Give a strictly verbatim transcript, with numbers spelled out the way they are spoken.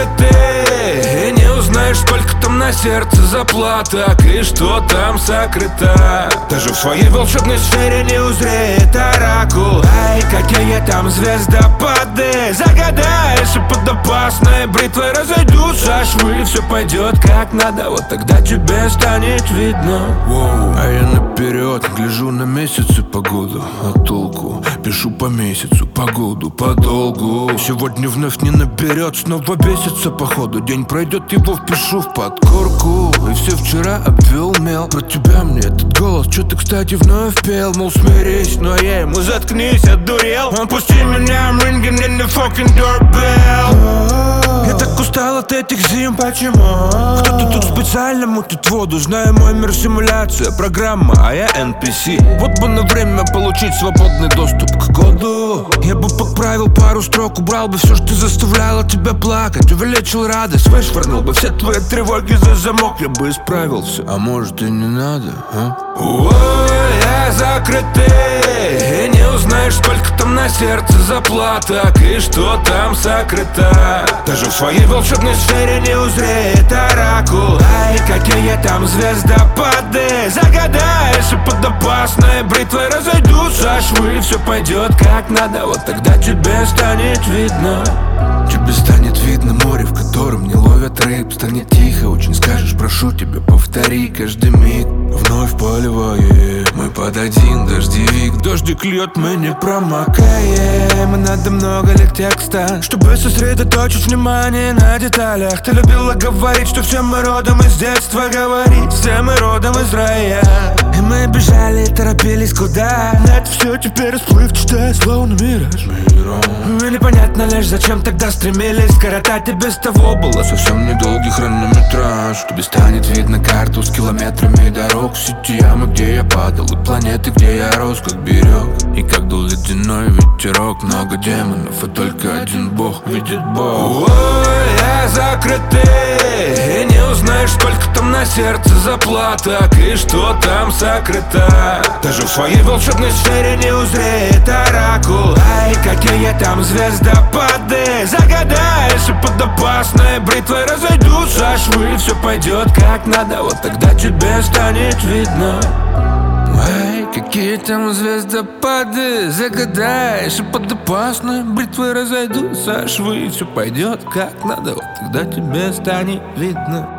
закрыты, и не узнаешь, сколько там на сердце заплаток и что там сокрыто. Даже в твоей волшебной сфере не узреет оракул. Ай, какие там звездопады. Загадаешь, и под опасной бритвой разойдутся швы. Все пойдет как надо, вот тогда тебе станет видно. Воу. А я наперед гляжу на месяц и погоду, а толку пишу по месяцу, погоду подолгу. Сегодня вновь не наперед, снова бесится походу. День пройдет, его впишу в подкорку. И все вчера обвел мел. Про тебя мне этот голос, что ты, кстати, вновь пел. Мол, смирись, но я ему заткнись, одурел. Он пусти меня, I'm ringing in the fucking doorbell. Я так устал от этих зим, почему? Кто-то тут специально мутит воду. Знаю, мой мир симуляция, программа, а я эн пи си. Вот бы на время получить свободный доступ к коду. Я бы подправил пару строк, убрал бы все, что заставляло тебя плакать. Увеличил радость, вышвырнул бы все твои тревоги за замок. Я бы исправился, а может и не надо, а? Ой, я закрытый, и не узнаешь, сколько там на сердце заплаток и что там сокрыто. Даже в твоей волшебной сфере не узреет оракул. Ай, какие там звездопады. Загадаешь, и под опасной бритвой разойдутся швы. Все пойдет как надо, вот тогда тебе станет видно. Тебе станет видно море, в котором не ловят рыб. Станет тихо, очень скажешь, прошу тебя, повтори каждый миг. Вновь поливает, мы под один дождевик. Дождик льет, мы не промокаем. И надо много лет текста, чтобы сосредоточить внимание на деталях. Ты любила говорить, что все мы родом из детства. Говорить, все мы родом из рая. И мы бежали, торопились куда. Это все теперь расплывчатое, словно мираж. И непонятно лишь, зачем тогда стремились скоротать. И без того было совсем недолгий хронометраж. Тебе станет видно карту с километрами дорог. Сети ямы, где я падал, и планеты, где я рос, как берег. И как дул ледяной ветерок. Много демонов, и только один бог видит Бог. Ой, я закрытый, и не узнаешь, сколько там на сердце заплаток и что там сокрыто. Даже в твоей волшебной сфере не узреет оракул. Ай, какие там звездопады. Загадаешь, и под опасной бритвой разойдутся швы. Все пойдет как надо, вот тогда тебе станет видно. Ай, какие там звездопады. Загадаешь, и под опасной бритвой разойдутся швы. Все пойдет как надо, вот тогда тебе станет видно.